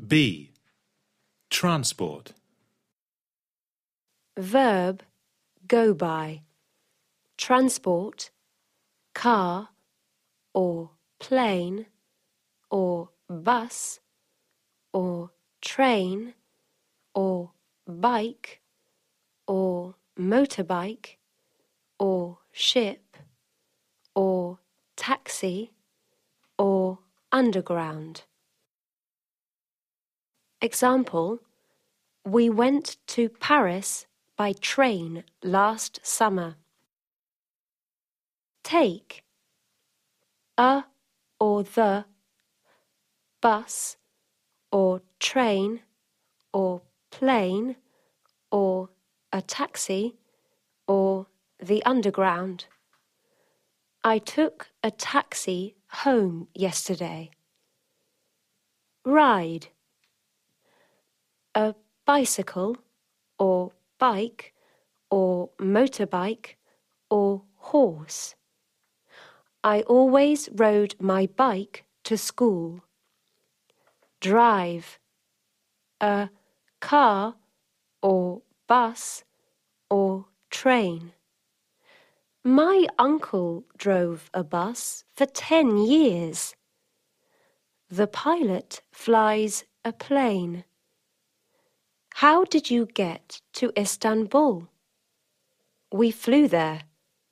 B. Transport. Verb, go by. Transport, car, or plane, or bus, or train, or bike, or motorbike, or ship, or taxi, or underground. Example, we went to Paris by train last summer. Take, a or the, bus, or train, or plane, or a taxi, or the underground. I took a taxi home yesterday. Ride, a bicycle, or bike, or motorbike, or horse. I always rode my bike to school. Drive, a car, or bus, or train. My uncle drove a bus for 10 years. The pilot flies a plane. How did you get to Istanbul? We flew there.